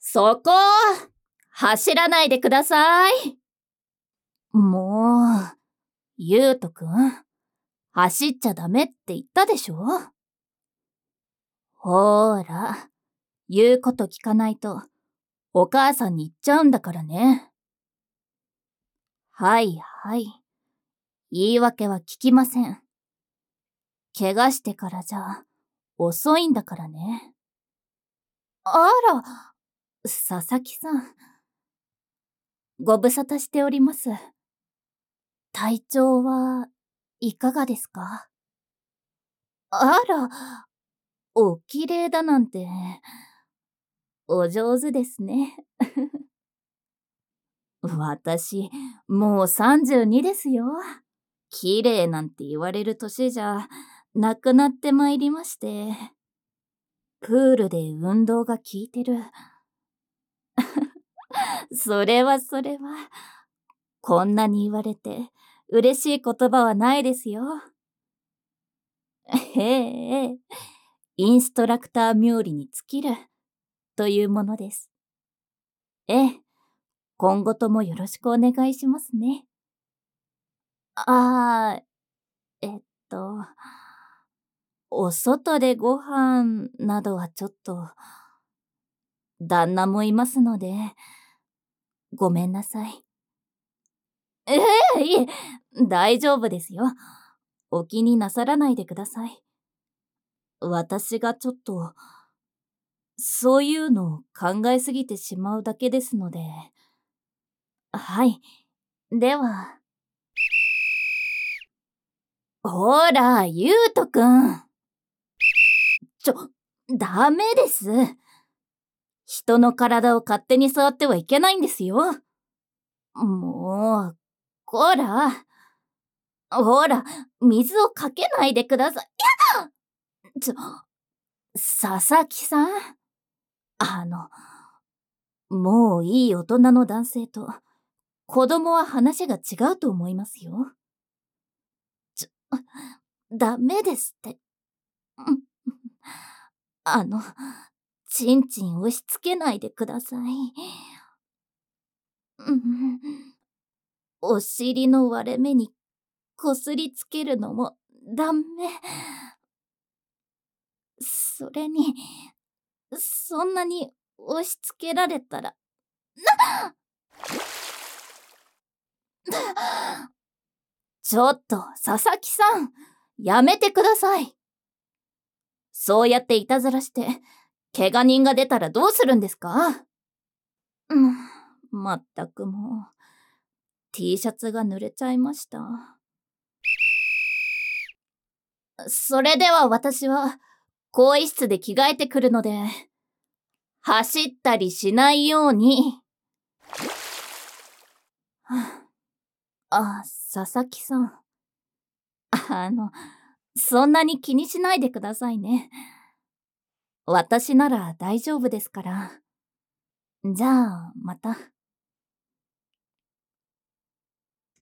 そこ走らないでください。もう、ゆうとくん、走っちゃダメって言ったでしょ。ほーら、言うこと聞かないと、お母さんに言っちゃうんだからね。はいはい。言い訳は聞きません。怪我してからじゃ、遅いんだからね。あら、佐々木さん。ご無沙汰しております。体調はいかがですか？あら、お綺麗だなんて、お上手ですね。私、もう32ですよ。綺麗なんて言われる年じゃ、なくなってまいりまして。プールで運動が効いてる。それは。こんなに言われて、嬉しい言葉はないですよ。ええ、インストラクター冥利に尽きる、というものです。ええ、今後ともよろしくお願いしますね。ああ、えっと、お外でご飯などはちょっと、旦那もいますので、ごめんなさい。ええ、いえ、大丈夫ですよ。お気になさらないでください。私がちょっと、そういうのを考えすぎてしまうだけですので。はい。では。ほら、ゆうとくん。ダメです。人の体を勝手に触ってはいけないんですよ。もう、ほら、水をかけないでください。佐々木さん。あの、もういい大人の男性と、子供は話が違うと思いますよ。ダメですって。あの、ちんちん押し付けないでください。お尻の割れ目にこすりつけるのもダメ。それに、そんなに押し付けられたら、ちょっと、佐々木さん、やめてください。そうやっていたずらして、怪我人が出たらどうするんですか？まったくもう、T シャツが濡れちゃいました。それでは私は、更衣室で着替えてくるので、走ったりしないように。佐々木さん。あの、そんなに気にしないでくださいね。私なら大丈夫ですから。じゃあ、また。